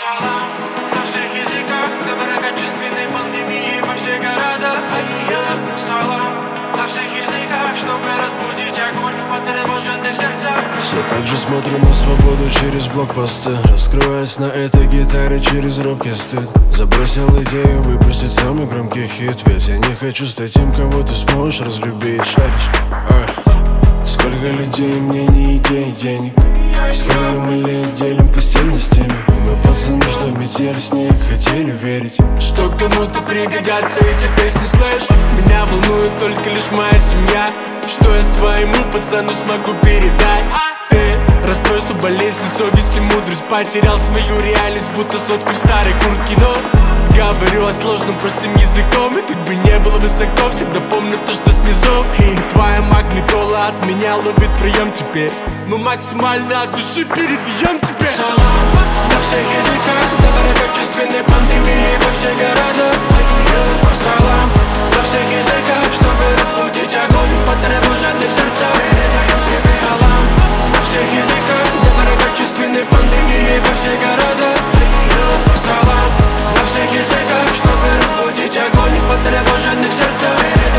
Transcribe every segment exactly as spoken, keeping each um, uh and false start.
Салам на всех языках, доброкачественной пандемии во все города. Салам на всех языках, чтобы разбудить огонь в потревоженных сердцах. Все так же смотрю на свободу через блокпосты, раскрываясь на этой гитаре через робкий стыд. Забросил идею выпустить самый громкий хит, ведь я не хочу стать тем, кого ты сможешь разлюбить. Шаришь? Ой. Сколько людей, мнений, идей, денег, сколько мы лет делим постельно с теми. Мы пацаны, что в метель с них хотели верить, что кому-то пригодятся эти песни, слэш. Меня волнует только лишь моя семья, что я своему пацану смогу передать. Э, расстройство, болезни, совести, мудрость. Потерял свою реальность, будто сотку в старой куртке. Но говорю о сложном простым языком, и как бы не было высоко, всегда помню то, что снизов. И твоя магнитола от меня ловит прием теперь. Мы максимально от души передаем тебе. Салам на всех языках, доброкачественной пандемии во все города. Салам на всех языках, чтобы разбудить огонь в потревоженных сердцах. Салам на всех языках, доброкачественной пандемии во все города. Салам на всех языках, чтобы разбудить огонь в потревоженных сердцах.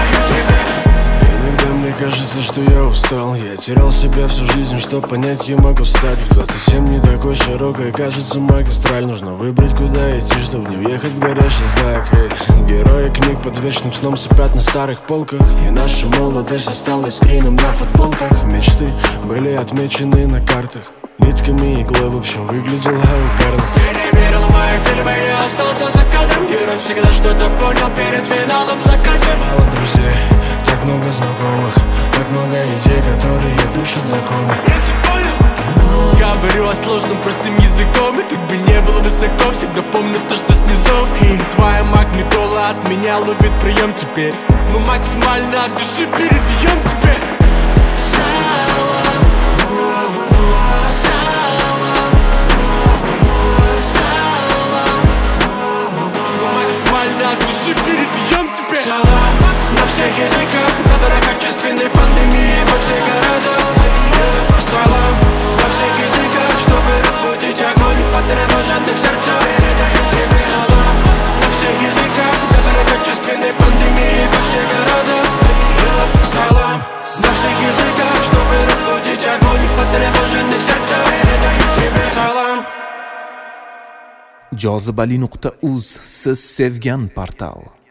Иногда мне кажется, что я устал. Я терял себя всю жизнь, чтоб понять, кем могу стать. В двадцать семь не такой широкой, кажется, магистраль. Нужно выбрать, куда идти, чтоб не въехать в горящий знак. Эй, герои книг под вечным сном сыпят на старых полках, и наша молодость осталась скрином на футболках. Мечты были отмечены на картах нитками иглы, в общем, выглядел шикарно. Я не верил в мои фильмы, я остался за кадром. Герой всегда что-то понял перед финалом в закате. Мало друзей, так много знакомых, так много идей, которые душат законы. Если понял, говорю о сложном простым языком, и как бы не было высоко, всегда помню то, что снизов. И твоя магнитола от меня ловит прием теперь. Мы максимально от души передаем тебе. Передаем тебе. Салам на всех языках, доброкачественной пандемии во все города. Салам на всех языках, чтобы разбудить огонь в потревоженных сердцах. Салам на всех языках, доброкачественной пандемии во все города. Салам на всех языках, чтобы разбудить огонь в потревоженных сердцах. Салам. jozibali nuqta uz siz sevgan portal.